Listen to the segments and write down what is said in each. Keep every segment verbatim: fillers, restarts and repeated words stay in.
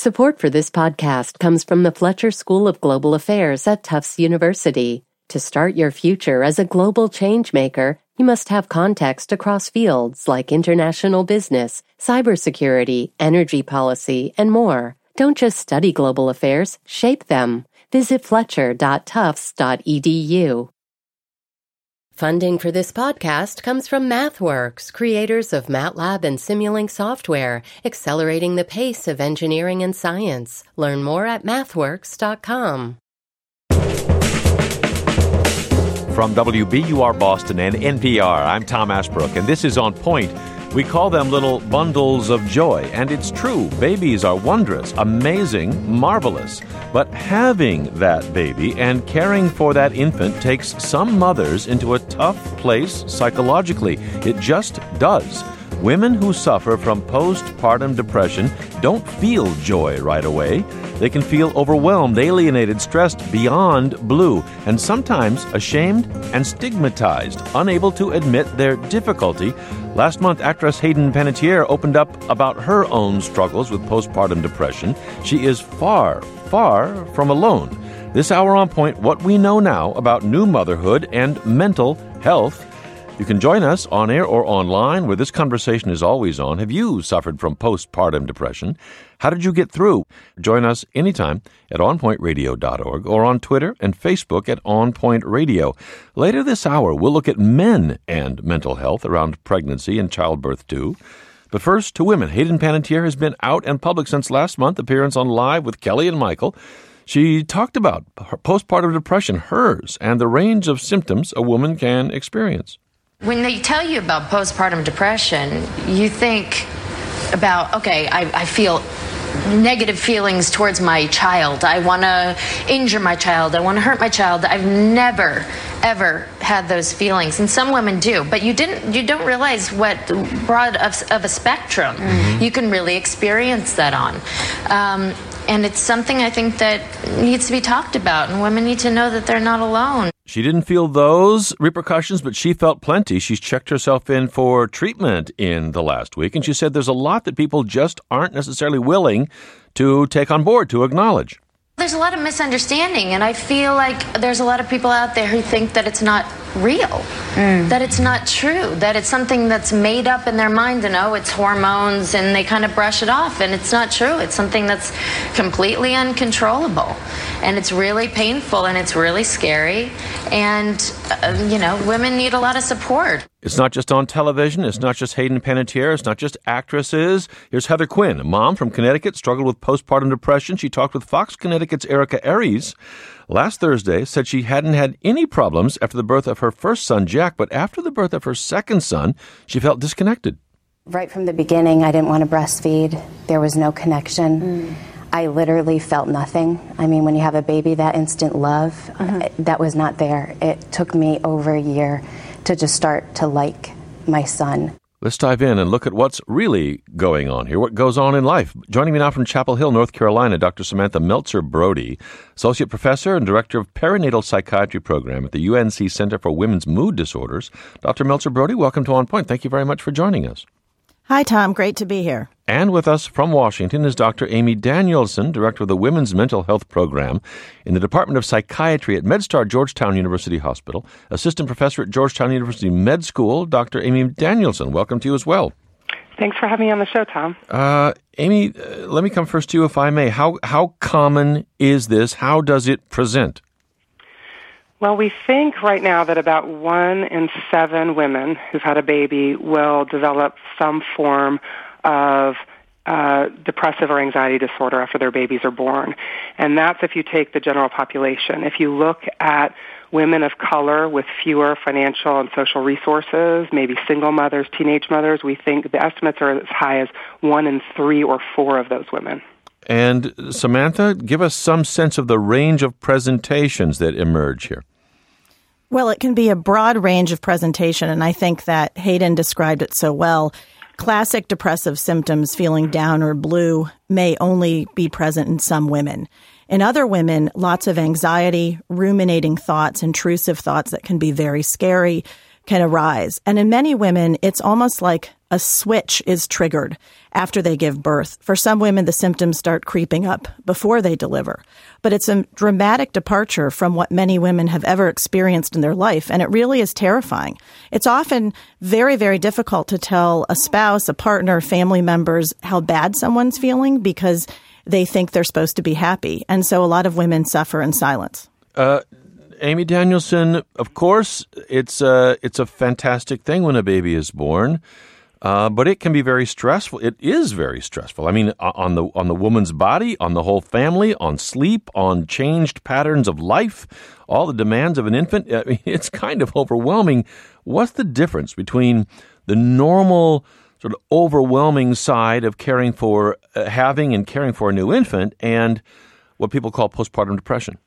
Support for this podcast comes from the Fletcher School of Global Affairs at Tufts University. To start your future as a global changemaker, you must have context across fields like international business, cybersecurity, energy policy, and more. Don't just study global affairs, shape them. Visit fletcher dot tufts dot e d u. Funding for this podcast comes from MathWorks, creators of MATLAB and Simulink software, accelerating the pace of engineering and science. Learn more at mathworks dot com. From W B U R Boston and N P R, I'm Tom Ashbrook, and this is On Point. We call them little bundles of joy, and it's true. Babies are wondrous, amazing, marvelous. But having that baby and caring for that infant takes some mothers into a tough place psychologically. It just does. Women who suffer from postpartum depression don't feel joy right away. They can feel overwhelmed, alienated, stressed beyond blue, and sometimes ashamed and stigmatized, unable to admit their difficulty. Last month, actress Hayden Panettiere opened up about her own struggles with postpartum depression. She is far, far from alone. This hour on Point, what we know now about new motherhood and mental health. You can join us on air or online, where this conversation is always on. Have you suffered from postpartum depression? How did you get through? Join us anytime at on point radio dot org or on Twitter and Facebook at onpointradio. Later this hour, we'll look at men and mental health around pregnancy and childbirth, too. But first, to women. Hayden Panettiere has been out and public since last month, appearance on Live with Kelly and Michael. She talked about her postpartum depression, hers, and the range of symptoms a woman can experience. When they tell you about postpartum depression, you think about, okay, I, I feel negative feelings towards my child. I want to injure my child. I want to hurt my child. I've never, ever had those feelings. And some women do. But you didn't. You don't realize what broad of, of a spectrum mm-hmm. you can really experience that on. Um, and it's something I think that needs to be talked about. And women need to know that they're not alone. She didn't feel those repercussions, but she felt plenty. She's checked herself in for treatment in the last week, and she said there's a lot that people just aren't necessarily willing to take on board, to acknowledge. There's a lot of misunderstanding, and I feel like there's a lot of people out there who think that it's not real, mm. that it's not true, that it's something that's made up in their mind, and oh, it's hormones, and they kind of brush it off, and it's not true. It's something that's completely uncontrollable, and it's really painful, and it's really scary, and, uh, you know, women need a lot of support. It's not just on television. It's not just Hayden Panettiere. It's not just actresses. Here's Heather Quinn, a mom from Connecticut, struggled with postpartum depression. She talked with Fox Connecticut's Erica Aries last Thursday, said she hadn't had any problems after the birth of her first son, Jack, but after the birth of her second son, she felt disconnected. Right from the beginning, I didn't want to breastfeed. There was no connection. Mm. I literally felt nothing. I mean, when you have a baby, that instant love, mm-hmm. that was not there. It took me over a year to just start to like my son. Let's dive in and look at what's really going on here, what goes on in life. Joining me now from Chapel Hill, North Carolina, Doctor Samantha Meltzer-Brody, Associate Professor and Director of Perinatal Psychiatry Program at the U N C Center for Women's Mood Disorders. Doctor Meltzer-Brody, welcome to On Point. Thank you very much for joining us. Hi, Tom. Great to be here. And with us from Washington is Doctor Amy Danielson, Director of the Women's Mental Health Program in the Department of Psychiatry at MedStar Georgetown University Hospital, Assistant Professor at Georgetown University Med School. Doctor Amy Danielson, welcome to you as well. Thanks for having me on the show, Tom. Uh, Amy, uh, let me come first to you, if I may. How how common is this? How does it present? Well, we think right now that about one in seven women who've had a baby will develop some form of uh, depressive or anxiety disorder after their babies are born. And that's if you take the general population. If you look at women of color with fewer financial and social resources, maybe single mothers, teenage mothers, we think the estimates are as high as one in three or four of those women. And Samantha, give us some sense of the range of presentations that emerge here. Well, it can be a broad range of presentation, and I think that Hayden described it so well. Classic depressive symptoms, feeling down or blue, may only be present in some women. In other women, lots of anxiety, ruminating thoughts, intrusive thoughts that can be very scary, can arise. And in many women, it's almost like a switch is triggered after they give birth. For some women, the symptoms start creeping up before they deliver. But it's a dramatic departure from what many women have ever experienced in their life, and it really is terrifying. It's often very, very difficult to tell a spouse, a partner, family members how bad someone's feeling because they think they're supposed to be happy. And so a lot of women suffer in silence. Uh, Amy Danielson, of course, it's a, it's a fantastic thing when a baby is born, uh, but it can be very stressful. It is very stressful. I mean, on the on the woman's body, on the whole family, on sleep, on changed patterns of life, all the demands of an infant. I mean, it's kind of overwhelming. What's the difference between the normal sort of overwhelming side of caring for, uh, having and caring for a new infant and what people call postpartum depression?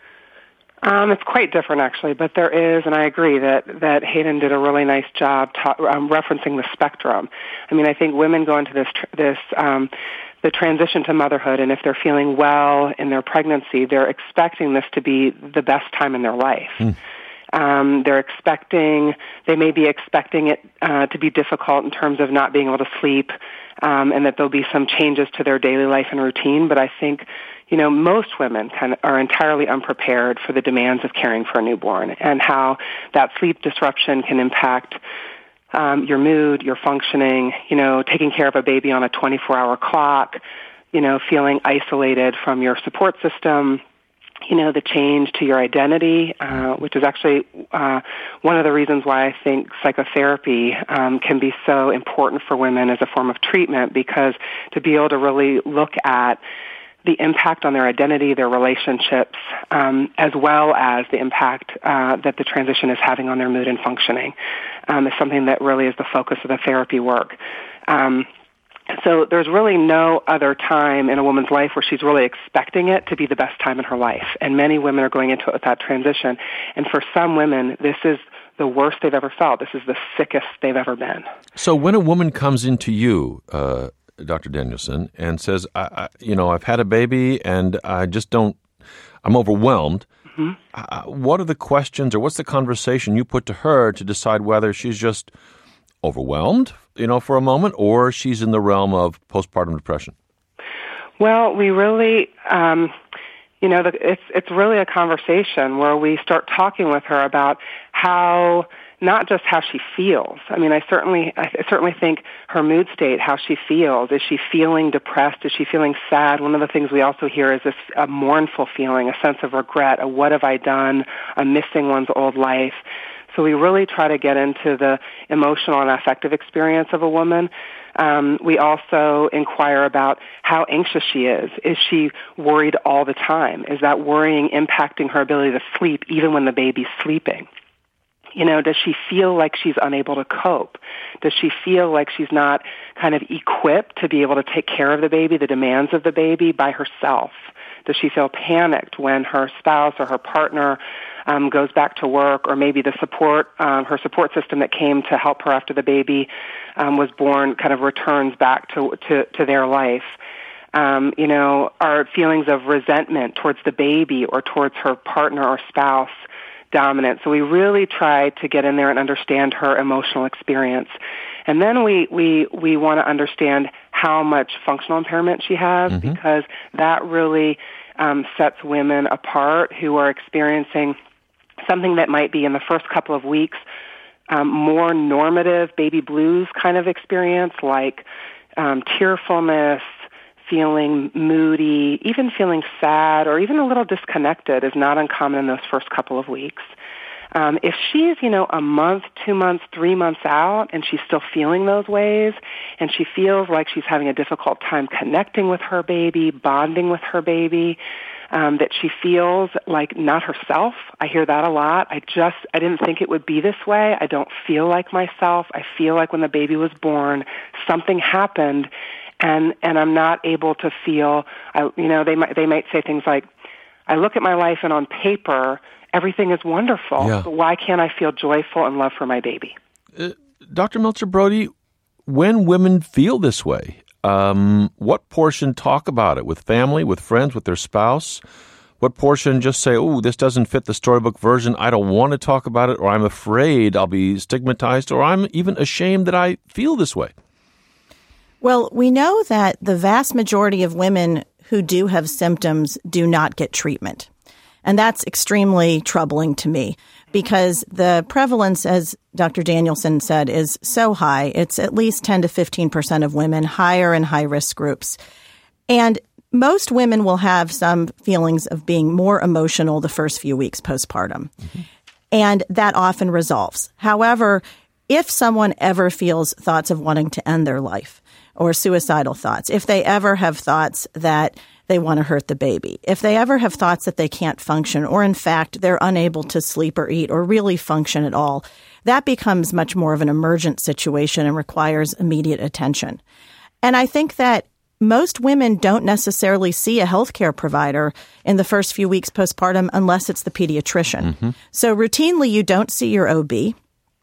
Um, it's quite different, actually, but there is, and I agree that, that Hayden did a really nice job ta- um, referencing the spectrum. I mean, I think women go into this, tr- this um, the transition to motherhood, and if they're feeling well in their pregnancy, they're expecting this to be the best time in their life. Mm. Um, they're expecting, they may be expecting it uh, to be difficult in terms of not being able to sleep, um, and that there'll be some changes to their daily life and routine, but I think you know, most women kind of are entirely unprepared for the demands of caring for a newborn and how that sleep disruption can impact um, your mood, your functioning, you know, taking care of a baby on a twenty-four hour clock, you know, feeling isolated from your support system, you know, the change to your identity, uh, which is actually uh, one of the reasons why I think psychotherapy um, can be so important for women as a form of treatment, because to be able to really look at the impact on their identity, their relationships, um, as well as the impact uh, that the transition is having on their mood and functioning, um, is something that really is the focus of the therapy work. Um, so there's really no other time in a woman's life where she's really expecting it to be the best time in her life. And many women are going into it with that transition. And for some women, this is the worst they've ever felt. This is the sickest they've ever been. So when a woman comes into you, uh Doctor Danielson, and says, I, I, you know, I've had a baby and I just don't, I'm overwhelmed. Mm-hmm. Uh, what are the questions or what's the conversation you put to her to decide whether she's just overwhelmed, you know, for a moment, or she's in the realm of postpartum depression? Well, we really, um, you know, the, it's it's really a conversation where we start talking with her about how, not just how she feels. I mean, I certainly, I certainly think her mood state, how she feels. Is she feeling depressed? Is she feeling sad? One of the things we also hear is this a mournful feeling, a sense of regret, a what have I done, a missing one's old life. So we really try to get into the emotional and affective experience of a woman. Um, we also inquire about how anxious she is. Is she worried all the time? Is that worrying impacting her ability to sleep even when the baby's sleeping? You know, does she feel like she's unable to cope? Does she feel like she's not kind of equipped to be able to take care of the baby, the demands of the baby by herself? Does she feel panicked when her spouse or her partner um, goes back to work, or maybe the support, um, her support system that came to help her after the baby um, was born kind of returns back to, to, to their life? Um, you know, are feelings of resentment towards the baby or towards her partner or spouse dominant? So we really try to get in there and understand her emotional experience. And then we, we, we want to understand how much functional impairment she has, mm-hmm. because that really um, sets women apart who are experiencing something that might be in the first couple of weeks um, more normative baby blues kind of experience, like um, tearfulness, feeling moody, even feeling sad, or even a little disconnected is not uncommon in those first couple of weeks. Um, if she's, you know, a month, two months, three months out, and she's still feeling those ways, and she feels like she's having a difficult time connecting with her baby, bonding with her baby, um, that she feels like not herself. I hear that a lot. I just, I didn't think it would be this way. I don't feel like myself. I feel like when the baby was born, something happened, and and I'm not able to feel. I, you know, they might they might say things like, I look at my life and on paper everything is wonderful, yeah. but why can't I feel joyful and love for my baby? Uh, Doctor Meltzer-Brody, when women feel this way, um, what portion talk about it with family, with friends, with their spouse? What portion just say, oh, this doesn't fit the storybook version, I don't want to talk about it, or I'm afraid I'll be stigmatized, or I'm even ashamed that I feel this way? Well, we know that the vast majority of women who do have symptoms do not get treatment. And that's extremely troubling to me because the prevalence, as Doctor Danielson said, is so high. It's at least ten to fifteen percent of women, higher in high-risk groups. And most women will have some feelings of being more emotional the first few weeks postpartum. Mm-hmm. And that often resolves. However, if someone ever feels thoughts of wanting to end their life or suicidal thoughts, if they ever have thoughts that they want to hurt the baby, if they ever have thoughts that they can't function, or in fact, they're unable to sleep or eat or really function at all, that becomes much more of an emergent situation and requires immediate attention. And I think that most women don't necessarily see a healthcare provider in the first few weeks postpartum unless it's the pediatrician. Mm-hmm. So routinely, you don't see your O B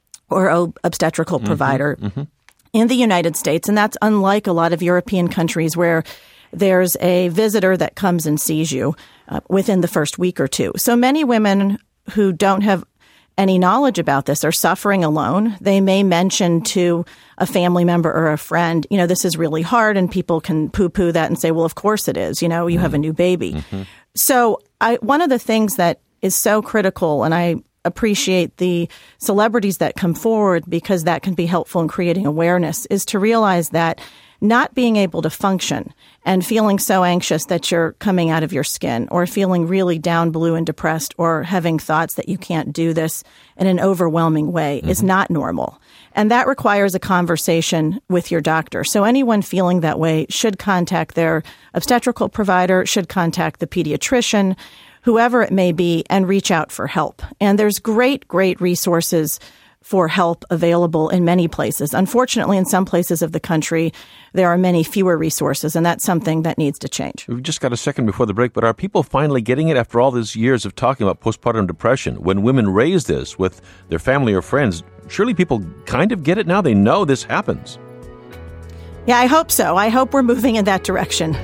or o- obstetrical mm-hmm. provider mm-hmm. in the United States. And that's unlike a lot of European countries where there's a visitor that comes and sees you uh, within the first week or two. So many women who don't have any knowledge about this are suffering alone. They may mention to a family member or a friend, you know, this is really hard, and people can poo-poo that and say, well, of course it is. You know, you mm-hmm. have a new baby. Mm-hmm. So I, one of the things that is so critical, and I appreciate the celebrities that come forward because that can be helpful in creating awareness, is to realize that not being able to function and feeling so anxious that you're coming out of your skin, or feeling really down, blue, and depressed, or having thoughts that you can't do this in an overwhelming way mm-hmm. is not normal. And that requires a conversation with your doctor. So anyone feeling that way should contact their obstetrical provider, should contact the pediatrician, whoever it may be, and reach out for help. And there's great, great resources for help available in many places. Unfortunately, in some places of the country, there are many fewer resources, and that's something that needs to change. We've just got a second before the break, but are people finally getting it after all these years of talking about postpartum depression? When women raise this with their family or friends, surely people kind of get it now? They know this happens. Yeah, I hope so. I hope we're moving in that direction.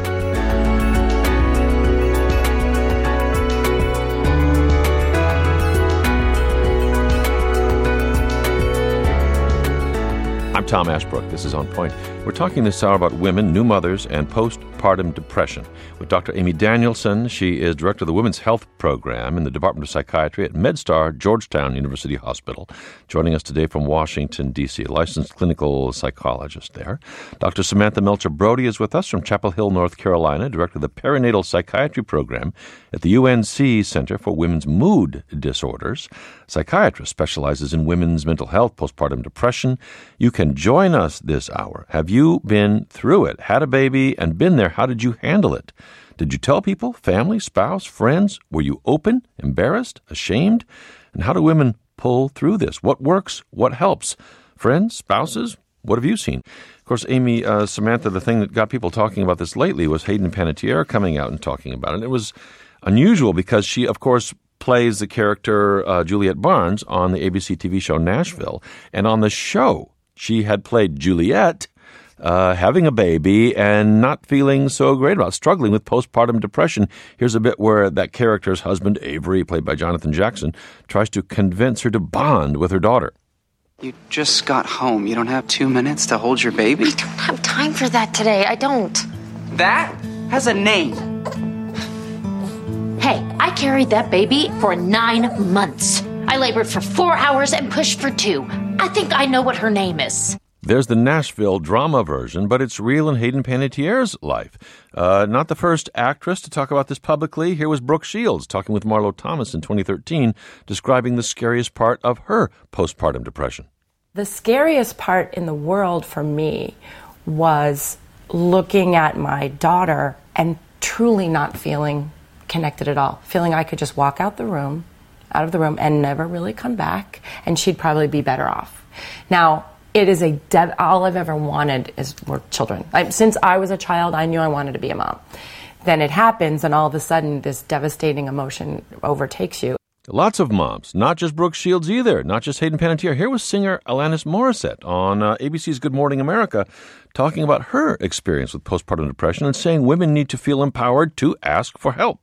I'm Tom Ashbrook. This is On Point. We're talking this hour about women, new mothers, and postpartum depression with Doctor Amy Danielson. She is director of the Women's Health Program in the Department of Psychiatry at MedStar Georgetown University Hospital. Joining us today from Washington, D C, a licensed clinical psychologist there. Doctor Samantha Melcher Brody is with us from Chapel Hill, North Carolina, director of the Perinatal Psychiatry Program at the U N C Center for Women's Mood Disorders. Psychiatrist specializes in women's mental health, postpartum depression. You can join us this hour. Have you been through it? Had a baby and been there? How did you handle it? Did you tell people, family, spouse, friends? Were you open, embarrassed, ashamed? And how do women pull through this? What works? What helps? Friends, spouses? What have you seen? Of course, Amy, uh, Samantha, the thing that got people talking about this lately was Hayden Panettiere coming out and talking about it. And it was unusual because she, of course, plays the character uh, Juliet Barnes on the A B C T V show Nashville. And on the show, she had played Juliet, uh, having a baby and not feeling so great about it, struggling with postpartum depression. Here's a bit where that character's husband, Avery, played by Jonathan Jackson, tries to convince her to bond with her daughter. You just got home. You don't have two minutes to hold your baby? I don't have time for that today. I don't. That has a name. Hey, I carried that baby for nine months. I labored for four hours and pushed for two. I think I know what her name is. There's the Nashville drama version, but it's real in Hayden Panettiere's life. Uh, not the first actress to talk about this publicly. Here was Brooke Shields talking with Marlo Thomas in twenty thirteen, describing the scariest part of her postpartum depression. The scariest part in the world for me was looking at my daughter and truly not feeling connected at all, feeling I could just walk out the room, out of the room and never really come back, and she'd probably be better off. Now, it is a dev- all I've ever wanted is were children. I, since I was a child, I knew I wanted to be a mom. Then it happens, and all of a sudden, this devastating emotion overtakes you. Lots of moms, not just Brooke Shields either, not just Hayden Panettiere. Here was singer Alanis Morissette on uh, A B C's Good Morning America talking about her experience with postpartum depression and saying women need to feel empowered to ask for help.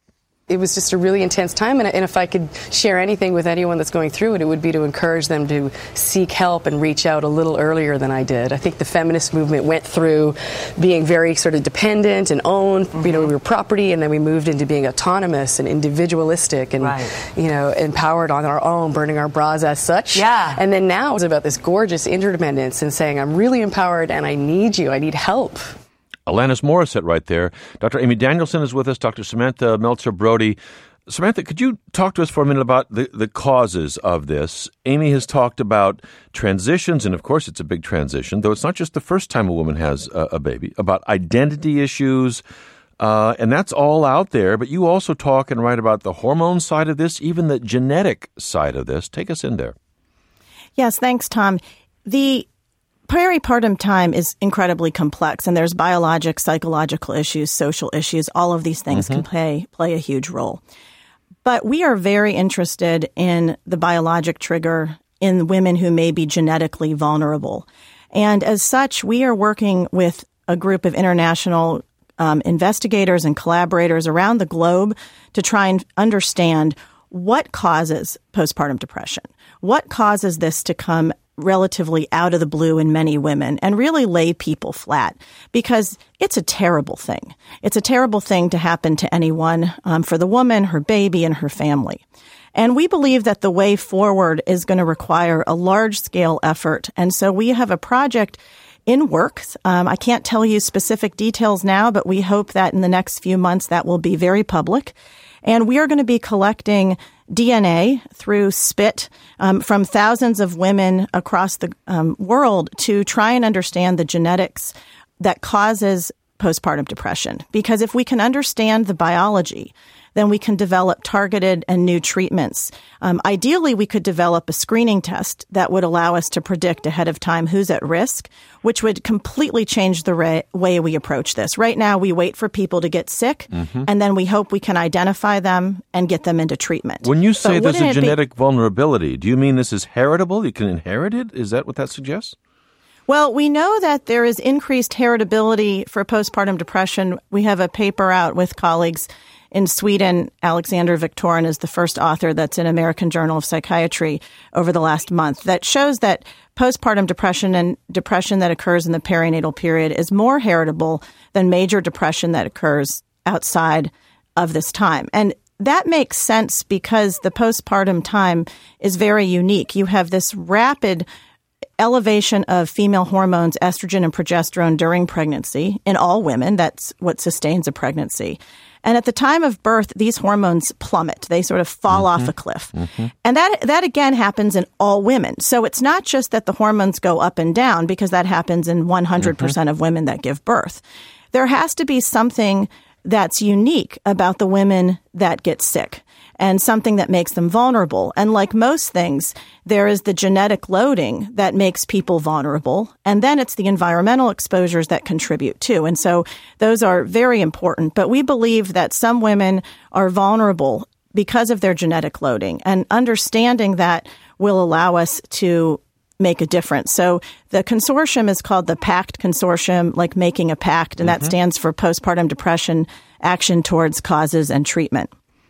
It was just a really intense time, and if I could share anything with anyone that's going through it, it would be to encourage them to seek help and reach out a little earlier than I did. I think the feminist movement went through being very sort of dependent and owned, mm-hmm. you know, we were property, and then we moved into being autonomous and individualistic and, right. you know, empowered on our own, burning our bras as such. Yeah. And then now it's about this gorgeous interdependence and saying, I'm really empowered and I need you, I need help. Alanis Morissette right there. Doctor Amy Danielson is with us, Doctor Samantha Meltzer-Brody. Samantha, could you talk to us for a minute about the, the causes of this? Amy has talked about transitions, and of course it's a big transition, though it's not just the first time a woman has a, a baby, about identity issues, uh, and that's all out there. But you also talk and write about the hormone side of this, even the genetic side of this. Take us in there. Yes, thanks, Tom. The Peripartum time is incredibly complex, and there's biologic, psychological issues, social issues. All of these things mm-hmm. can play play a huge role. But we are very interested in the biologic trigger in women who may be genetically vulnerable. And as such, we are working with a group of international um, investigators and collaborators around the globe to try and understand what causes postpartum depression, what causes this to come relatively out of the blue in many women and really lay people flat, because it's a terrible thing. It's a terrible thing to happen to anyone, um, for the woman, her baby, and her family. And we believe that the way forward is going to require a large-scale effort. And so we have a project in works. Um, I can't tell you specific details now, but we hope that in the next few months that will be very public. And we are going to be collecting D N A through spit um, from thousands of women across the um, world to try and understand the genetics that causes postpartum depression. Because if we can understand the biology, then we can develop targeted and new treatments. Um, ideally, we could develop a screening test that would allow us to predict ahead of time who's at risk, which would completely change the ra- way we approach this. Right now, we wait for people to get sick, mm-hmm. and then we hope we can identify them and get them into treatment. When you say but there's a genetic be- vulnerability, do you mean this is heritable? You can inherit it? Is that what that suggests? Well, we know that there is increased heritability for postpartum depression. We have a paper out with colleagues in Sweden. Alexander Victorin is the first author that's in American Journal of Psychiatry over the last month that shows that postpartum depression and depression that occurs in the perinatal period is more heritable than major depression that occurs outside of this time. And that makes sense because the postpartum time is very unique. You have this rapid elevation of female hormones, estrogen and progesterone during pregnancy in all women. That's what sustains a pregnancy. And at the time of birth, these hormones plummet. They sort of fall mm-hmm. off a cliff. Mm-hmm. And that, that again happens in all women. So it's not just that the hormones go up and down, because that happens in one hundred percent mm-hmm. of women that give birth. There has to be something that's unique about the women that get sick and something that makes them vulnerable. And like most things, there is the genetic loading that makes people vulnerable. And then it's the environmental exposures that contribute too. And so those are very important. But we believe that some women are vulnerable because of their genetic loading. And understanding that will allow us to make a difference. So the consortium is called the PACT Consortium, like making a pact, and mm-hmm. that stands for Postpartum Depression Action Towards Causes and Treatment.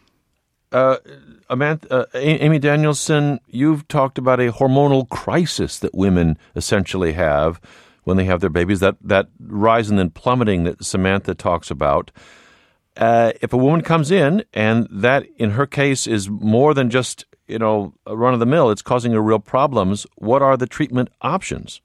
Uh, Amantha, uh, Amy Danielson, you've talked about a hormonal crisis that women essentially have when they have their babies, that, that rise and then plummeting that Samantha talks about. Uh, if a woman comes in and that, in her case, is more than just, you know, a run-of-the-mill, it's causing her real problems, what are the treatment options?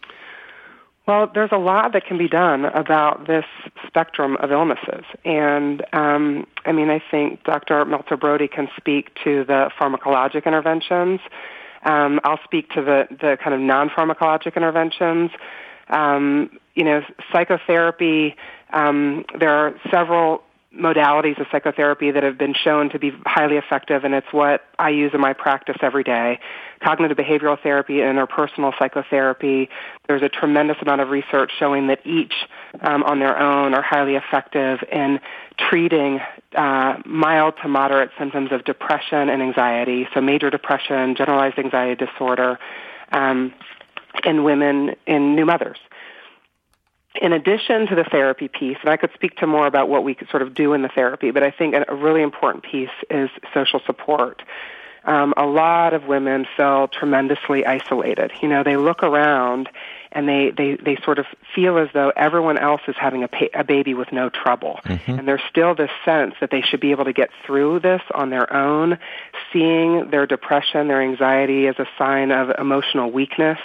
Well, there's a lot that can be done about this spectrum of illnesses. And, um, I mean, I think Doctor Meltzer-Brody can speak to the pharmacologic interventions. Um, I'll speak to the, the kind of non-pharmacologic interventions. Um, you know, psychotherapy, um, there are several modalities of psychotherapy that have been shown to be highly effective, and it's what I use in my practice every day. Cognitive behavioral therapy and interpersonal psychotherapy, there's a tremendous amount of research showing that each um, on their own are highly effective in treating uh, mild to moderate symptoms of depression and anxiety, so major depression, generalized anxiety disorder, um, in women, in new mothers. in addition to the therapy piece, and I could speak to more about what we could sort of do in the therapy, but I think a really important piece is social support. Um, a lot of women feel tremendously isolated. You know, they look around and they, they, they sort of feel as though everyone else is having a, pa- a baby with no trouble. Mm-hmm. And there's still this sense that they should be able to get through this on their own, seeing their depression, their anxiety as a sign of emotional weakness.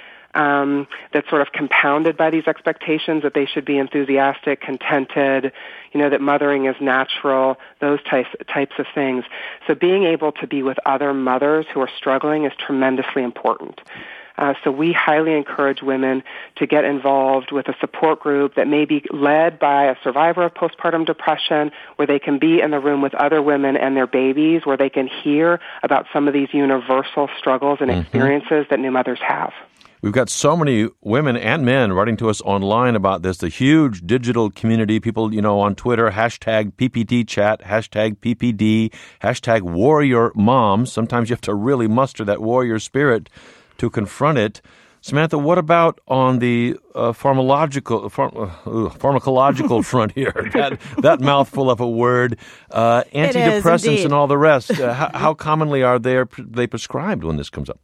Um, that's sort of compounded by these expectations that they should be enthusiastic, contented, you know, that mothering is natural, those types, types of things. So being able to be with other mothers who are struggling is tremendously important. Uh, so we highly encourage women to get involved with a support group that may be led by a survivor of postpartum depression, where they can be in the room with other women and their babies, where they can hear about some of these universal struggles and mm-hmm. experiences that new mothers have. We've got so many women and men writing to us online about this, the huge digital community, people, you know, on Twitter, hashtag P P D chat, hashtag P P D, hashtag warrior moms. Sometimes you have to really muster that warrior spirit to confront it. Samantha, what about on the uh, pharmacological, pharm, uh, pharmacological front here? That, that mouthful of a word, uh, antidepressants and all the rest. Uh, how, how commonly are they, are they prescribed when this comes up?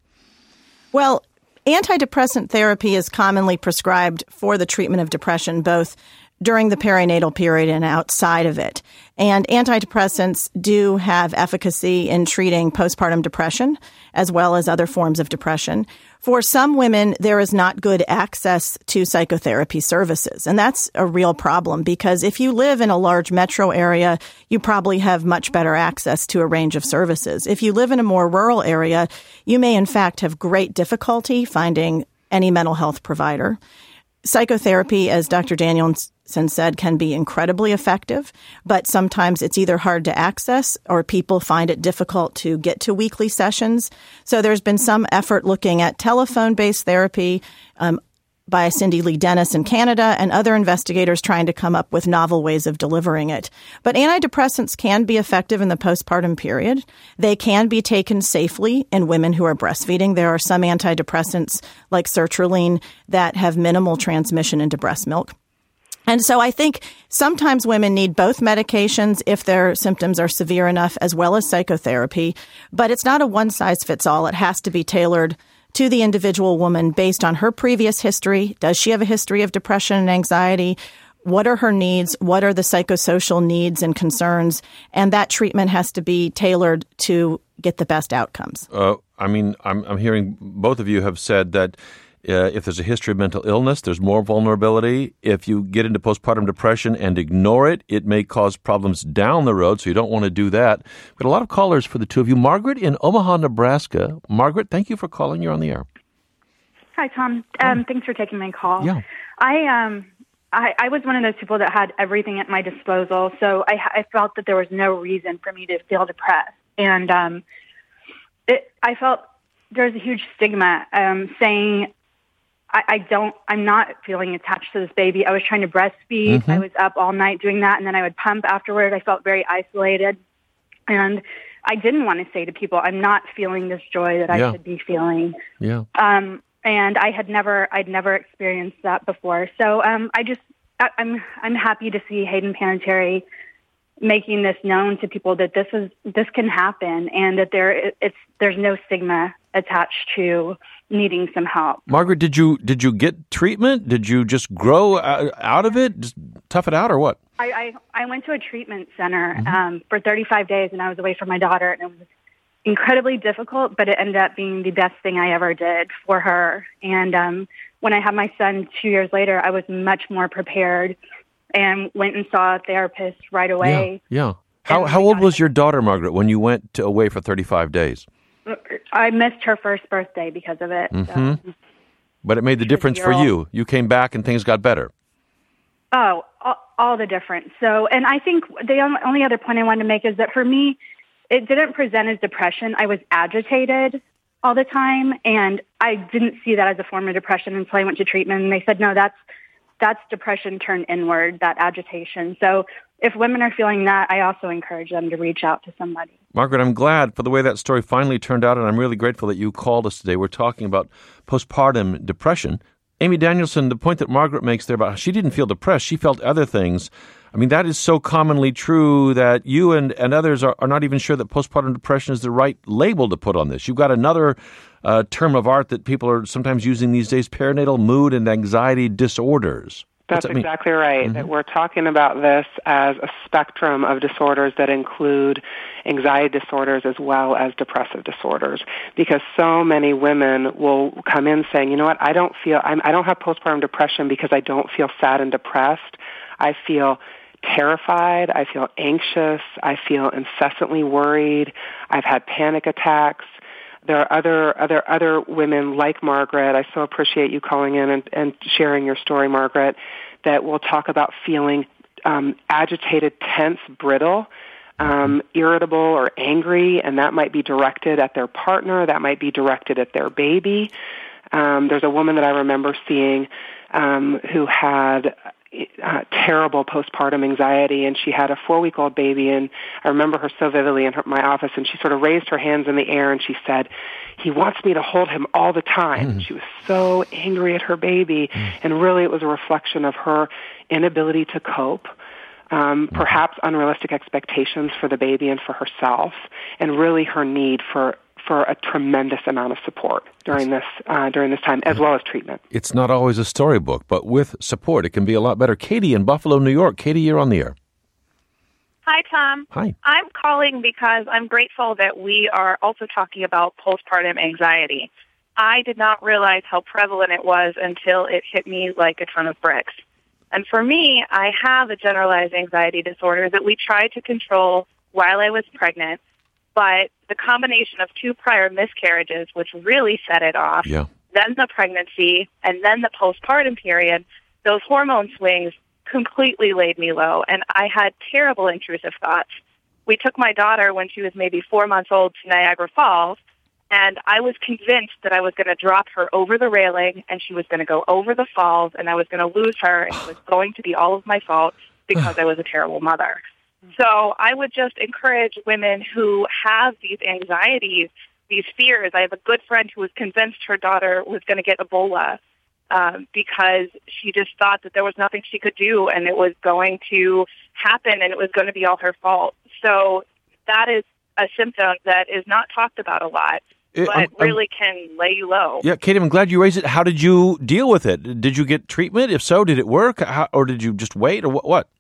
Well, antidepressant therapy is commonly prescribed for the treatment of depression, both during the perinatal period and outside of it. And antidepressants do have efficacy in treating postpartum depression as well as other forms of depression. For some women, there is not good access to psychotherapy services. And that's a real problem because if you live in a large metro area, you probably have much better access to a range of services. If you live in a more rural area, you may in fact have great difficulty finding any mental health provider. Psychotherapy, as Doctor Danielson said, can be incredibly effective, but sometimes it's either hard to access or people find it difficult to get to weekly sessions. So there's been some effort looking at telephone-based therapy um, by Cindy Lee Dennis in Canada and other investigators trying to come up with novel ways of delivering it. But antidepressants can be effective in the postpartum period. They can be taken safely in women who are breastfeeding. There are some antidepressants like sertraline that have minimal transmission into breast milk. And so I think sometimes women need both medications if their symptoms are severe enough, as well as psychotherapy. But it's not a one-size-fits-all. It has to be tailored to the individual woman based on her previous history. Does she have a history of depression and anxiety? What are her needs? What are the psychosocial needs and concerns? And that treatment has to be tailored to get the best outcomes. Uh, I mean, I'm, I'm hearing both of you have said that Uh, if there's a history of mental illness, there's more vulnerability. If you get into postpartum depression and ignore it, it may cause problems down the road, so you don't want to do that. We've got a lot of callers for the two of you. Margaret in Omaha, Nebraska. Margaret, thank you for calling. You're on the air. Hi, Tom. Um, thanks for taking my call. Yeah. I, um, I, I was one of those people that had everything at my disposal, so I, I felt that there was no reason for me to feel depressed. And um, it, I felt there was a huge stigma um, saying, I, I don't, I'm not feeling attached to this baby. I was trying to breastfeed. Mm-hmm. I was up all night doing that, and then I would pump afterward. I felt very isolated. And I didn't want to say to people, I'm not feeling this joy that yeah. I should be feeling. Yeah. Um, and I had never, I'd never experienced that before. So um, I just, I, I'm, I'm happy to see Hayden Panettiere making this known to people that this is, this can happen, and that there, it's, there's no stigma attached to needing some help. Margaret, did you did you get treatment? Did you just grow out of it, just tough it out, or what? I I, I went to a treatment center mm-hmm. um, for thirty-five days, and I was away from my daughter, and it was incredibly difficult, but it ended up being the best thing I ever did for her. And um, when I had my son two years later, I was much more prepared and went and saw a therapist right away. Yeah, yeah. How how old was your daughter, Margaret, when you went to, away for thirty-five days? I missed her first birthday because of it. Mm-hmm. So. But it made the difference for you. You came back and things got better. Oh, all, all the difference. So, and I think the only other point I wanted to make is that for me, it didn't present as depression. I was agitated all the time, and I didn't see that as a form of depression until I went to treatment. And they said, no, that's that's depression turned inward, that agitation. So if women are feeling that, I also encourage them to reach out to somebody. Margaret, I'm glad for the way that story finally turned out, and I'm really grateful that you called us today. We're talking about postpartum depression. Amy Danielson, the point that Margaret makes there about how she didn't feel depressed, she felt other things. I mean, that is so commonly true that you and, and others are, are not even sure that postpartum depression is the right label to put on this. You've got another uh, term of art that people are sometimes using these days, perinatal mood and anxiety disorders. That's that exactly right, mm-hmm. that we're talking about this as a spectrum of disorders that include anxiety disorders as well as depressive disorders, because so many women will come in saying, you know what, I don't feel, I'm, I don't have postpartum depression because I don't feel sad and depressed. I feel terrified. I feel anxious. I feel incessantly worried. I've had panic attacks. There are other other other women like Margaret. I so appreciate you calling in and, and sharing your story, Margaret, that will talk about feeling um, agitated, tense, brittle, um, irritable, or angry, and that might be directed at their partner. That might be directed at their baby. Um, there's a woman that I remember seeing um, who had Uh, terrible postpartum anxiety, and she had a four-week-old baby, and I remember her so vividly in her, my office, and she sort of raised her hands in the air, and she said, he wants me to hold him all the time. Mm. She was so angry at her baby, mm. and really it was a reflection of her inability to cope, um, perhaps unrealistic expectations for the baby and for herself, and really her need for for a tremendous amount of support during this uh, during this time, as well as treatment. It's not always a storybook, but with support, it can be a lot better. Katie in Buffalo, New York. Katie, you're on the air. Hi, Tom. Hi. I'm calling because I'm grateful that we are also talking about postpartum anxiety. I did not realize how prevalent it was until it hit me like a ton of bricks. And for me, I have a generalized anxiety disorder that we tried to control while I was pregnant. But the combination of two prior miscarriages, which really set it off, yeah. then the pregnancy, and then the postpartum period, those hormone swings completely laid me low, and I had terrible intrusive thoughts. We took my daughter when she was maybe four months old to Niagara Falls, and I was convinced that I was going to drop her over the railing, and she was going to go over the falls, and I was going to lose her, and it was going to be all of my fault because I was a terrible mother. So I would just encourage women who have these anxieties, these fears. I have a good friend who was convinced her daughter was going to get Ebola um, because she just thought that there was nothing she could do and it was going to happen and it was going to be all her fault. So that is a symptom that is not talked about a lot, but I'm, really I'm, can lay you low. Yeah, Katie, I'm glad you raised it. How did you deal with it? Did you get treatment? If so, did it work? How, or did you just wait or what? what?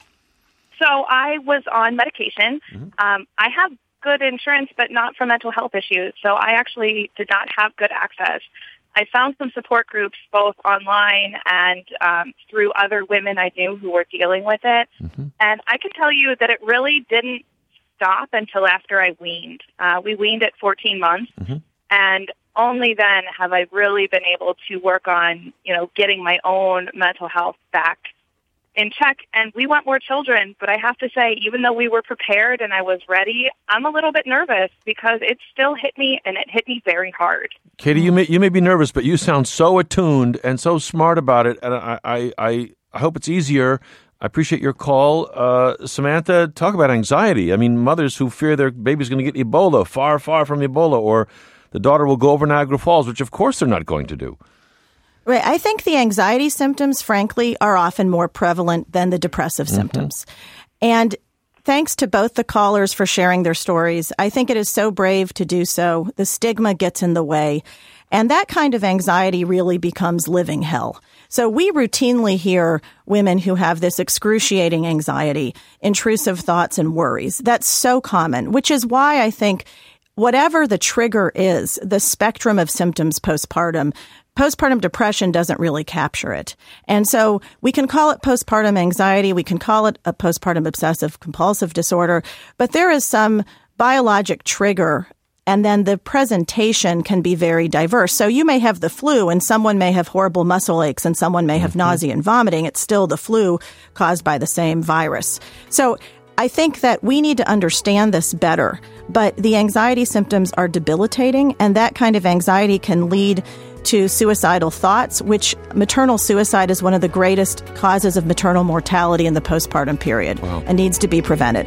So I was on medication. Mm-hmm. Um, I have good insurance, but not for mental health issues. So I actually did not have good access. I found some support groups both online and um, through other women I knew who were dealing with it. Mm-hmm. And I can tell you that it really didn't stop until after I weaned. Uh, we weaned at fourteen months. Mm-hmm. And only then have I really been able to work on, you know, getting my own mental health back in check, and we want more children, but I have to say, even though we were prepared and I was ready, I'm a little bit nervous because it still hit me, and it hit me very hard. Katie, you may you may be nervous, but you sound so attuned and so smart about it, and I I, I hope it's easier. I appreciate your call. Uh, Samantha, talk about anxiety. I mean, mothers who fear their baby's going to get Ebola, far, far from Ebola, or the daughter will go over Niagara Falls, which of course they're not going to do. Right. I think the anxiety symptoms, frankly, are often more prevalent than the depressive mm-hmm. symptoms. And thanks to both the callers for sharing their stories. I think it is so brave to do so. The stigma gets in the way. And that kind of anxiety really becomes living hell. So we routinely hear women who have this excruciating anxiety, intrusive thoughts and worries. That's so common, which is why I think whatever the trigger is, the spectrum of symptoms postpartum, postpartum depression doesn't really capture it. And so we can call it postpartum anxiety. We can call it a postpartum obsessive compulsive disorder. But there is some biologic trigger, and then the presentation can be very diverse. So you may have the flu, and someone may have horrible muscle aches, and someone may have mm-hmm. nausea and vomiting. It's still the flu caused by the same virus. So I think that we need to understand this better. But the anxiety symptoms are debilitating, and that kind of anxiety can lead to suicidal thoughts, which maternal suicide is one of the greatest causes of maternal mortality in the postpartum period wow. and needs to be prevented.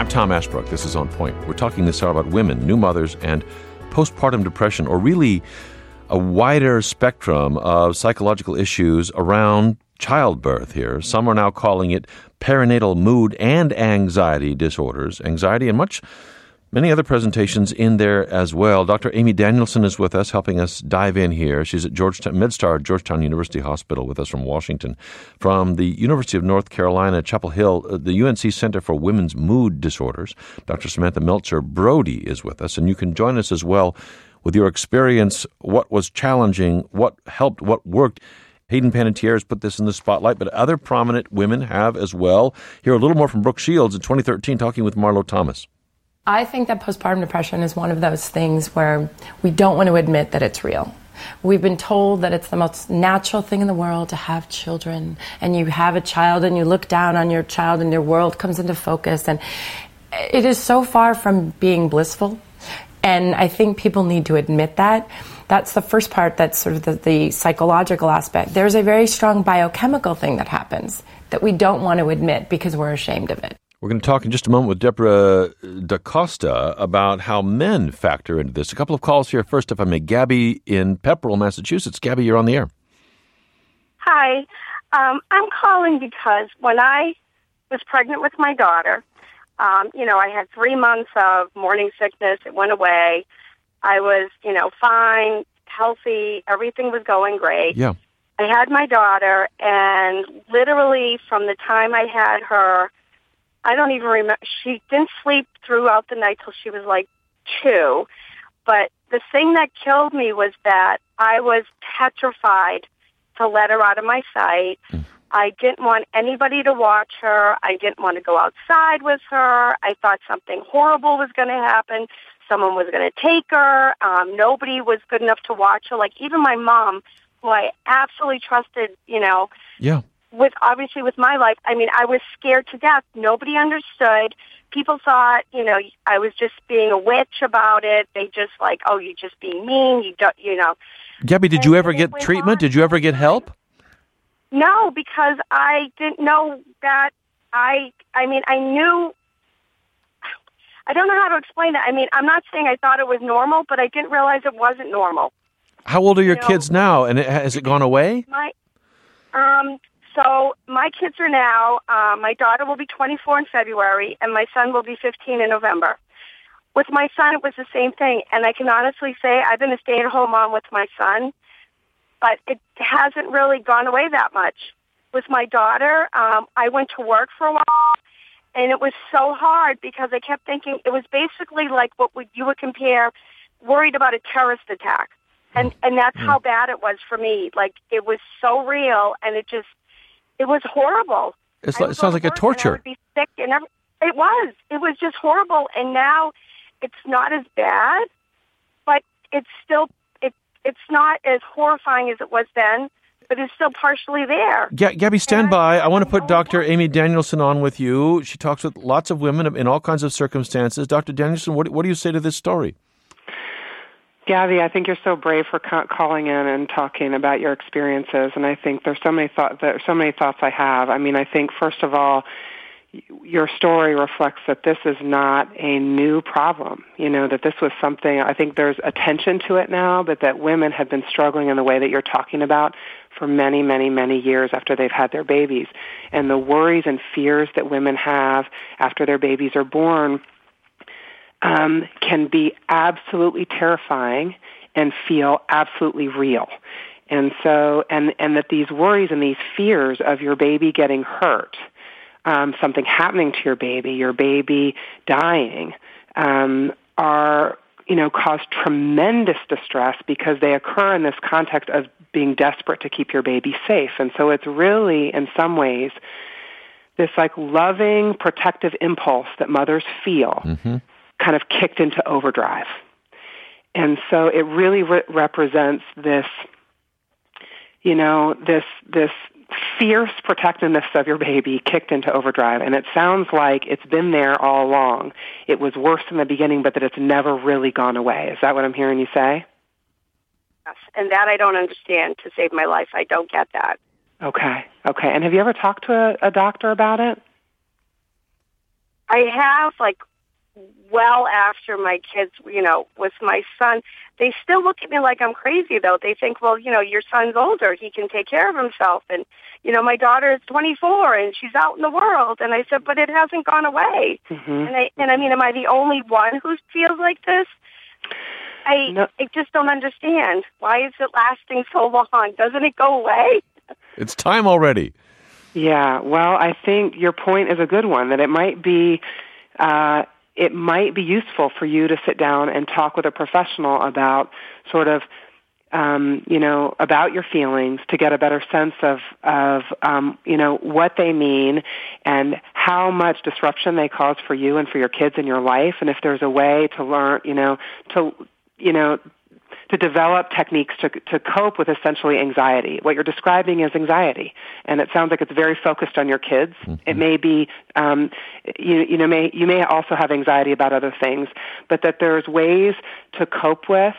Tom Ashbrook. This is On Point. We're talking this hour about women, new mothers, and postpartum depression, or really a wider spectrum of psychological issues around childbirth here. Some are now calling it perinatal mood and anxiety disorders, anxiety and much, many other presentations in there as well. Doctor Amy Danielson is with us, helping us dive in here. She's at Georgetown, MedStar, Georgetown University Hospital with us from Washington. From the University of North Carolina, Chapel Hill, the U N C Center for Women's Mood Disorders, Doctor Samantha Meltzer-Brody is with us, and you can join us as well with your experience, what was challenging, what helped, what worked. Hayden Panettiere has put this in the spotlight, but other prominent women have as well. Hear a little more from Brooke Shields in twenty thirteen, talking with Marlo Thomas. I think that postpartum depression is one of those things where we don't want to admit that it's real. We've been told that it's the most natural thing in the world to have children, and you have a child and you look down on your child and your world comes into focus, and it is so far from being blissful. And I think people need to admit that. That's the first part, that's sort of the, the psychological aspect. There's a very strong biochemical thing that happens that we don't want to admit because we're ashamed of it. We're going to talk in just a moment with Deborah DaCosta about how men factor into this. A couple of calls here first, if I may. Gabby in Pepperell, Massachusetts. Gabby, you're on the air. Hi. Um, I'm calling because when I was pregnant with my daughter, um, you know, I had three months of morning sickness. It went away. I was, you know, fine, healthy. Everything was going great. Yeah. I had my daughter, and literally from the time I had her, I don't even remember. She didn't sleep throughout the night till she was like two. But the thing that killed me was that I was petrified to let her out of my sight. Mm. I didn't want anybody to watch her. I didn't want to go outside with her. I thought something horrible was going to happen. Someone was going to take her. Um, nobody was good enough to watch her. Like even my mom, who I absolutely trusted, you know. Yeah. With obviously with my life, I mean, I was scared to death. Nobody understood. People thought, you know, I was just being a witch about it. They just like, oh, you're just being mean. You don't, you know. Gabby, did you ever get treatment? Did you ever get help? No, because I didn't know that. I, I mean, I knew. I don't know how to explain it. I mean, I'm not saying I thought it was normal, but I didn't realize it wasn't normal. How old are your you know, kids now? And it, has it gone away? My, um. So my kids are now, uh, my daughter will be twenty-four in February, and my son will be fifteen in November. With my son, it was the same thing, and I can honestly say I've been a stay-at-home mom with my son, but it hasn't really gone away that much. With my daughter, um, I went to work for a while, and it was so hard because I kept thinking it was basically like what would you would compare worried about a terrorist attack, and and that's mm. how bad it was for me. Like it was so real, and it just. It was horrible. It's like, it sounds like a torture. I would be sick and every, it was. It was just horrible. And now it's not as bad, but it's still it. It's not as horrifying as it was then, but it's still partially there. G- Gabby, stand and by. I, I want to put Doctor Amy Danielson on with you. She talks with lots of women in all kinds of circumstances. Doctor Danielson, what, what do you say to this story? Gabby, I think you're so brave for ca- calling in and talking about your experiences, and I think there's so many thoughts. There's so many thoughts I have. I mean, I think first of all, your story reflects that this is not a new problem. You know, that this was something. I think there's attention to it now, but that women have been struggling in the way that you're talking about for many, many, many years after they've had their babies, and the worries and fears that women have after their babies are born. Um, can be absolutely terrifying and feel absolutely real. And so, and, and that these worries and these fears of your baby getting hurt, um, something happening to your baby, your baby dying, um, are, you know, cause tremendous distress because they occur in this context of being desperate to keep your baby safe. And so it's really, in some ways, this like loving, protective impulse that mothers feel. Mm-hmm. kind of kicked into overdrive. And so it really re- represents this, you know, this this fierce protectiveness of your baby kicked into overdrive. And it sounds like it's been there all along. It was worse in the beginning, but that it's never really gone away. Is that what I'm hearing you say? Yes, and that I don't understand to save my life. I don't get that. Okay, okay. And have you ever talked to a, a doctor about it? I have, like, well after my kids, you know, with my son, they still look at me like I'm crazy, though. They think, well, you know, your son's older. He can take care of himself. And, you know, my daughter is twenty-four, and she's out in the world. And I said, but it hasn't gone away. Mm-hmm. And, I, and I mean, am I the only one who feels like this? I, no. I just don't understand. Why is it lasting so long? Doesn't it go away? It's time already. Yeah, well, I think your point is a good one, that it might be... Uh, it might be useful for you to sit down and talk with a professional about sort of, um, you know, about your feelings to get a better sense of, of um, you know, what they mean and how much disruption they cause for you and for your kids in your life. And if there's a way to learn, you know, to, you know, to develop techniques to to cope with essentially anxiety. What you're describing is anxiety, and it sounds like it's very focused on your kids. Mm-hmm. It may be, um, you, you know, may you may also have anxiety about other things, but that there's ways to cope with,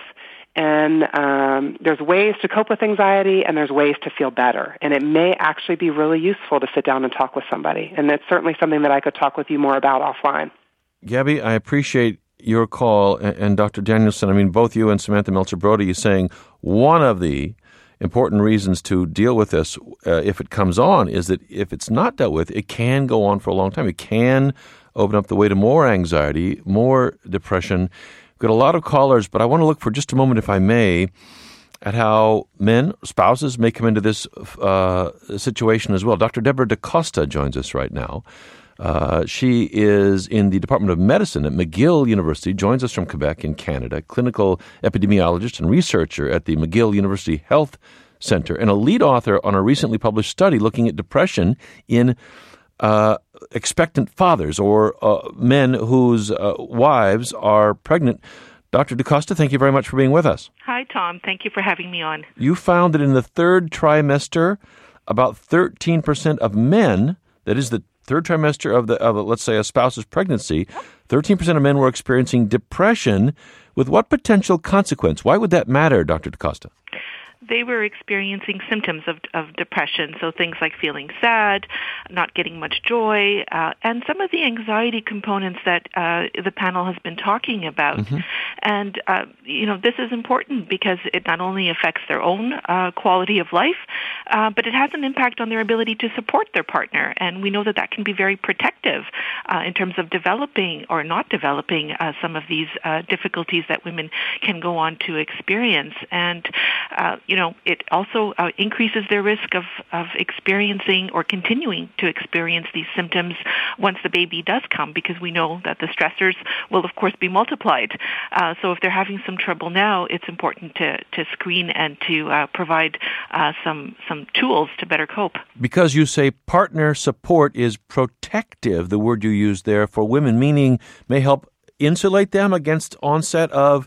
and um, there's ways to cope with anxiety, and there's ways to feel better. And it may actually be really useful to sit down and talk with somebody, and that's certainly something that I could talk with you more about offline. Gabby, I appreciate your call, and, and Doctor Danielson, I mean, both you and Samantha Meltzer-Brody, is saying one of the important reasons to deal with this, uh, if it comes on, is that if it's not dealt with, it can go on for a long time. It can open up the way to more anxiety, more depression. We've got a lot of callers, but I want to look for just a moment, if I may, at how men, spouses, may come into this uh, situation as well. Doctor Deborah DaCosta joins us right now. Uh, she is in the Department of Medicine at McGill University, joins us from Quebec in Canada, clinical epidemiologist and researcher at the McGill University Health Center, and a lead author on a recently published study looking at depression in uh, expectant fathers or uh, men whose uh, wives are pregnant. Doctor DaCosta, thank you very much for being with us. Hi, Tom. Thank you for having me on. You found that in the third trimester, about thirteen percent of men, that is the third trimester of the of a, let's say a spouse's pregnancy, thirteen percent of men were experiencing depression. With what potential consequence? Why would that matter, Doctor DaCosta? They were experiencing symptoms of, of depression, so things like feeling sad, not getting much joy, uh, and some of the anxiety components that uh, the panel has been talking about. Mm-hmm. And, uh, you know, this is important because it not only affects their own uh, quality of life, uh, but it has an impact on their ability to support their partner. And we know that that can be very protective uh, in terms of developing or not developing uh, some of these uh, difficulties that women can go on to experience. And, uh, you know, it also uh, increases their risk of, of experiencing or continuing to experience these symptoms once the baby does come, because we know that the stressors will, of course, be multiplied. Uh, so if they're having some trouble now, it's important to, to screen and to uh, provide uh, some, some tools to better cope. Because you say partner support is protective, the word you use there, for women, meaning may help insulate them against onset of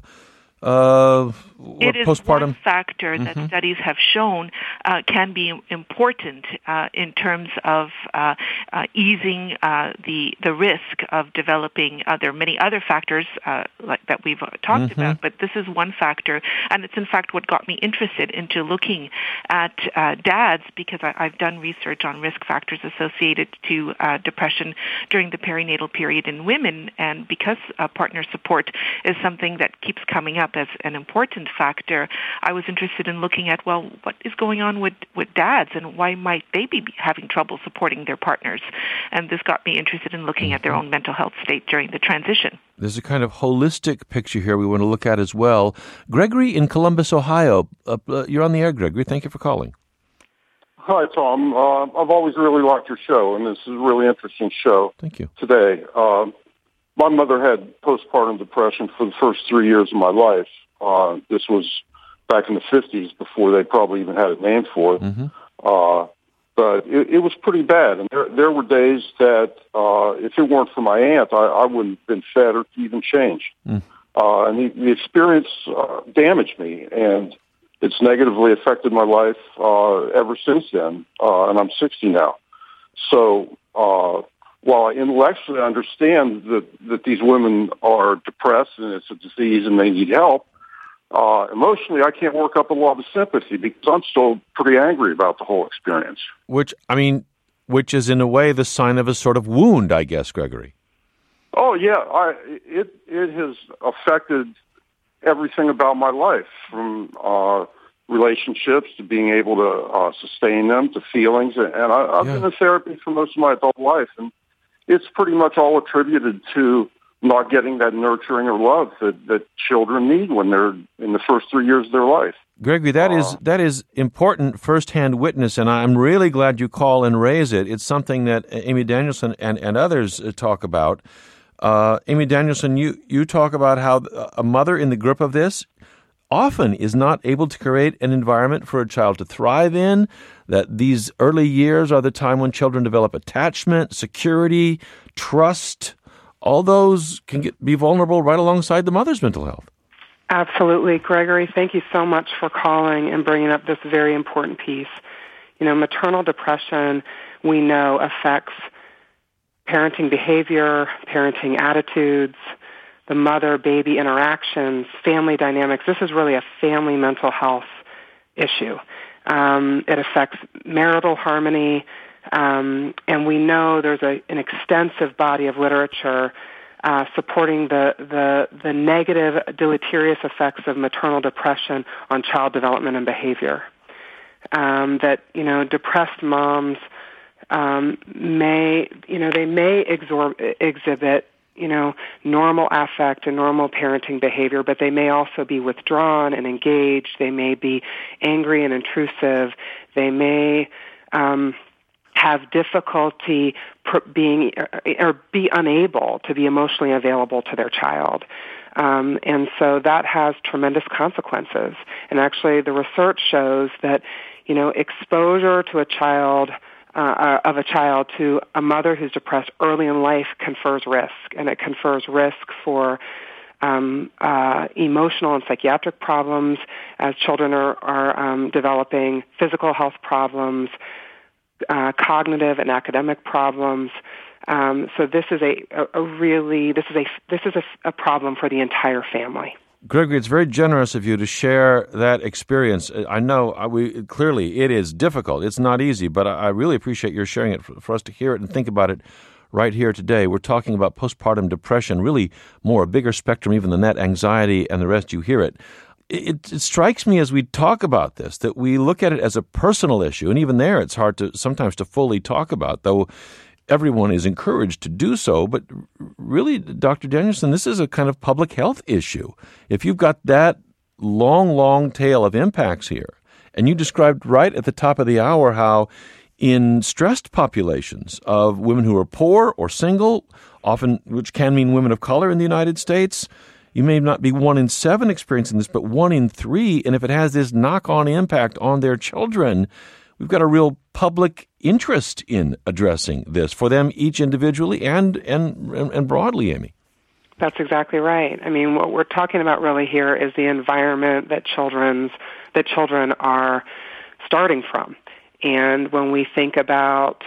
Uh, it is postpartum one factor that mm-hmm. studies have shown uh, can be important uh, in terms of uh, uh, easing uh, the the risk of developing. Uh, there are many other factors uh, like that we've uh, talked mm-hmm. about, but this is one factor, and it's in fact what got me interested into looking at uh, dads, because I, I've done research on risk factors associated to uh, depression during the perinatal period in women, and because uh, partner support is something that keeps coming up as an important factor, I was interested in looking at, well, what is going on with, with dads and why might they be having trouble supporting their partners? And this got me interested in looking at their own mental health state during the transition. There's a kind of holistic picture here we want to look at as well. Gregory in Columbus, Ohio. Uh, uh, you're on the air, Gregory. Thank you for calling. Hi, Tom. Uh, I've always really liked your show, and this is a really interesting show. Thank you. Today. Uh, My mother had postpartum depression for the first three years of my life. Uh, this was back in the fifties, before they probably even had a name for it. Mm-hmm. Uh, but it, it was pretty bad. And there, there were days that uh, if it weren't for my aunt, I, I wouldn't have been fed or even changed. Mm. Uh, and the, the experience uh, damaged me, and it's negatively affected my life uh, ever since then. Uh, and I'm sixty now. So... Uh, While I intellectually understand that, that these women are depressed and it's a disease and they need help, uh, emotionally I can't work up a lot of sympathy because I'm still pretty angry about the whole experience. Which, I mean, which is in a way the sign of a sort of wound, I guess, Gregory. Oh yeah, I it it has affected everything about my life, from uh, relationships to being able to uh, sustain them, to feelings, and I, I've yeah. been in therapy for most of my adult life, and it's pretty much all attributed to not getting that nurturing or love that, that children need when they're in the first three years of their life. Gregory, that uh, is that is important firsthand witness, and I'm really glad you call and raise it. It's something that Amy Danielson and, and others talk about. Uh, Amy Danielson, you, you talk about how a mother in the grip of this often is not able to create an environment for a child to thrive in, that these early years are the time when children develop attachment, security, trust. All those can get, be vulnerable right alongside the mother's mental health. Absolutely. Gregory, thank you so much for calling and bringing up this very important piece. You know, maternal depression, we know, affects parenting behavior, parenting attitudes, the mother-baby interactions, family dynamics. This is really a family mental health issue. Um, it affects marital harmony, um, and we know there's a, an extensive body of literature uh, supporting the, the, the negative, deleterious effects of maternal depression on child development and behavior. Um, that, you know, depressed moms Um, may, you know, they may exor- exhibit, you know, normal affect and normal parenting behavior, but they may also be withdrawn and engaged. They may be angry and intrusive. They may um, have difficulty pr- being or be unable to be emotionally available to their child. Um, and so that has tremendous consequences. And actually the research shows that, you know, exposure to a child Uh, of a child to a mother who's depressed early in life confers risk, and it confers risk for um, uh, emotional and psychiatric problems as children are, are um, developing, physical health problems, uh, cognitive and academic problems. Um, so this is a, a, a really this is a this is a, a problem for the entire family. Gregory, it's very generous of you to share that experience. I know we clearly it is difficult. It's not easy, but I really appreciate your sharing it for, for us to hear it and think about it right here today. We're talking about postpartum depression, really more a bigger spectrum even than that, anxiety and the rest. You hear it. It, it strikes me as we talk about this that we look at it as a personal issue, and even there it's hard to sometimes to fully talk about, though everyone is encouraged to do so. But really, Doctor Danielson, this is a kind of public health issue. If you've got that long, long tail of impacts here, and you described right at the top of the hour how in stressed populations of women who are poor or single, often which can mean women of color in the United States, you may not be one in seven experiencing this, but one in three. And if it has this knock-on impact on their children, we've got a real public interest in addressing this for them each individually and, and, and broadly, Amy. That's exactly right. I mean, what we're talking about really here is the environment that children's, that children are starting from. And when we think about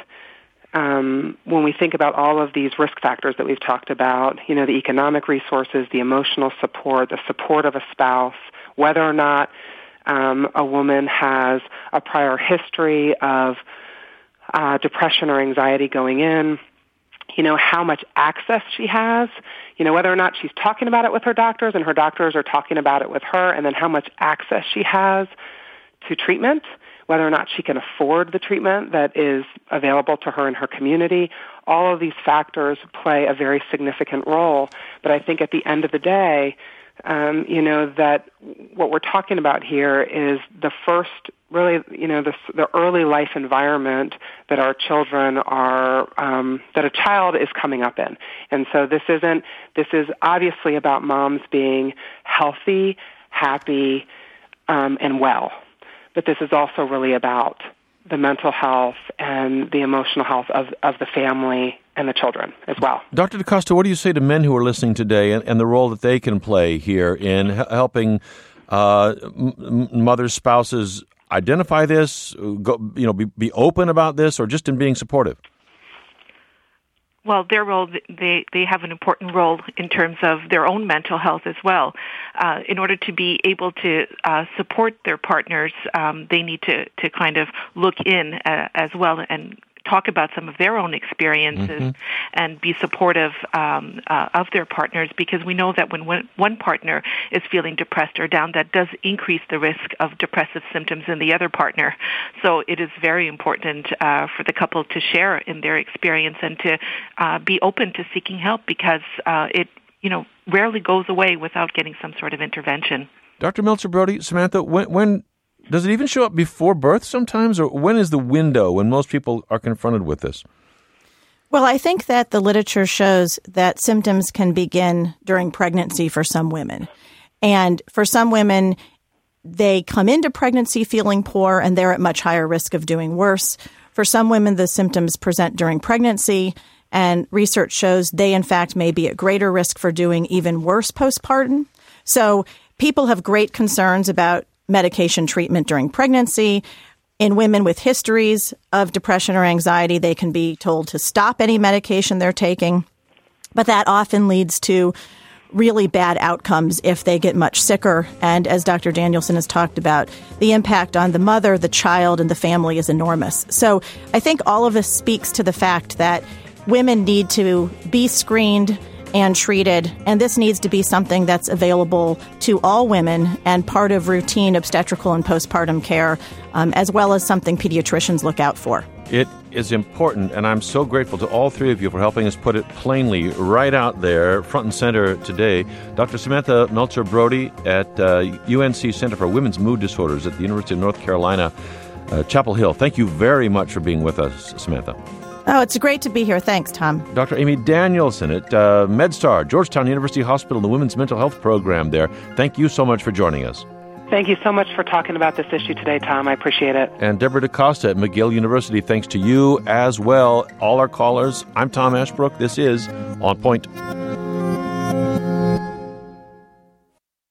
um, when we think about all of these risk factors that we've talked about, you know, the economic resources, the emotional support, the support of a spouse, whether or not Um, a woman has a prior history of uh, depression or anxiety going in, you know, how much access she has, you know, whether or not she's talking about it with her doctors and her doctors are talking about it with her, and then how much access she has to treatment, whether or not she can afford the treatment that is available to her in her community. All of these factors play a very significant role. But I think at the end of the day, Um, you know, that what we're talking about here is the first, really, you know, the, the early life environment that our children are, um, that a child is coming up in. And so this isn't, this is obviously about moms being healthy, happy, um, and well. But this is also really about the mental health and the emotional health of, of the family and the children as well. Doctor DaCosta, what do you say to men who are listening today and, and the role that they can play here in h- helping uh, m- mothers, spouses identify this, go, you know, be, be open about this, or just in being supportive? Well, their role, they, they have an important role in terms of their own mental health as well. Uh, in order to be able to uh, support their partners, um, they need to, to kind of look in uh, as well and talk about some of their own experiences mm-hmm. and be supportive um, uh, of their partners, because we know that when one, one partner is feeling depressed or down, that does increase the risk of depressive symptoms in the other partner. So it is very important uh, for the couple to share in their experience and to uh, be open to seeking help, because uh, it, you know, rarely goes away without getting some sort of intervention. Doctor Meltzer-Brody, Samantha, when, when does it even show up before birth sometimes, or when is the window when most people are confronted with this? Well, I think that the literature shows that symptoms can begin during pregnancy for some women. And for some women, they come into pregnancy feeling poor, and they're at much higher risk of doing worse. For some women, the symptoms present during pregnancy, and research shows they, in fact, may be at greater risk for doing even worse postpartum. So people have great concerns about medication treatment during pregnancy. In women with histories of depression or anxiety, they can be told to stop any medication they're taking. But that often leads to really bad outcomes if they get much sicker. And as Doctor Danielson has talked about, the impact on the mother, the child, and the family is enormous. So I think all of this speaks to the fact that women need to be screened and treated, and this needs to be something that's available to all women and part of routine obstetrical and postpartum care, um, as well as something pediatricians look out for. It is important, and I'm so grateful to all three of you for helping us put it plainly right out there, front and center today. Doctor Samantha Meltzer-Brody at uh, U N C Center for Women's Mood Disorders at the University of North Carolina, uh, Chapel Hill. Thank you very much for being with us, Samantha. Oh, it's great to be here. Thanks, Tom. Doctor Amy Danielson at uh, MedStar, Georgetown University Hospital, the Women's Mental Health Program there. Thank you so much for joining us. Thank you so much for talking about this issue today, Tom. I appreciate it. And Deborah DaCosta at McGill University, thanks to you as well. All our callers, I'm Tom Ashbrook. This is On Point.